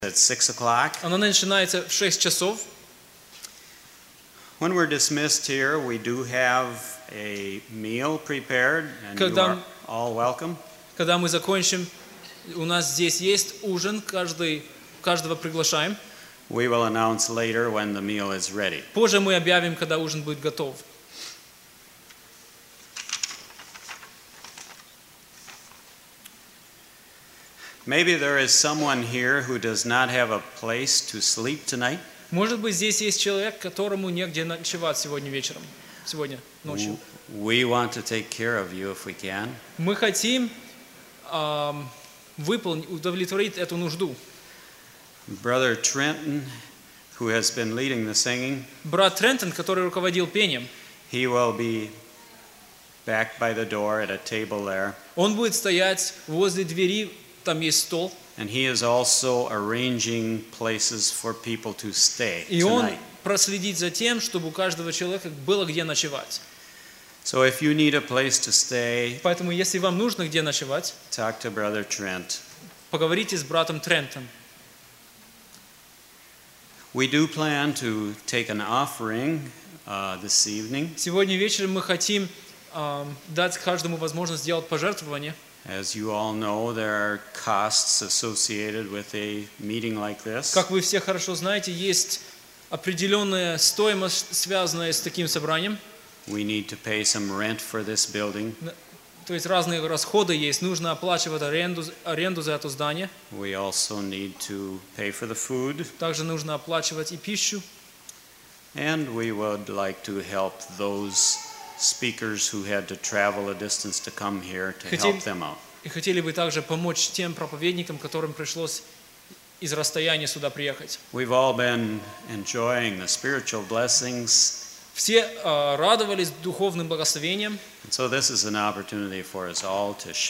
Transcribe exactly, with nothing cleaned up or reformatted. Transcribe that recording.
At six o'clock. Она начинается в шесть часов. When we're dismissed here, we do have a meal prepared, and you Когда- are all welcome. Когда мы закончим, у нас здесь есть ужин, каждый, каждого приглашаем. We will announce later when the meal is ready. Позже мы объявим, когда ужин будет готов. Maybe there is someone here who does not have a place to sleep tonight. Может быть, здесь есть человек, которому негде ночевать сегодня вечером, сегодня ночью. We want to take care of you if we can. Мы хотим ам, выполнить, удовлетворить эту нужду. Brother Trenton, who has been leading the singing, Брат Трентон, который руководил пением, he will be back by the door at a table there. он будет стоять возле двери, там есть стол, And he is also arranging places for people to stay и он tonight. проследит за тем, чтобы у каждого человека было где ночевать. So if you need a place to stay, Поэтому, если вам нужно где ночевать, talk to Brother Trent. поговорите с братом Трентом. We do plan to take an offering uh, this evening. Сегодня вечером мы хотим ам, дать каждому возможность сделать пожертвование. As you all know, there are costs associated with a meeting like this. Как вы все хорошо знаете, есть определенная стоимость, связанная с таким собранием. We need to pay some rent for this building. То есть разные расходы есть. Нужно оплачивать аренду, аренду за это здание. We also need to pay for the food. Также нужно оплачивать и пищу. And we would like to help those speakers who had to travel a distance to come here to Хотим- help them out. И хотели бы также помочь тем проповедникам, которым пришлось из расстояния сюда приехать. We've all been enjoying the spiritual blessings, Все а, радовались духовным благословением. and so this is an opportunity for us all to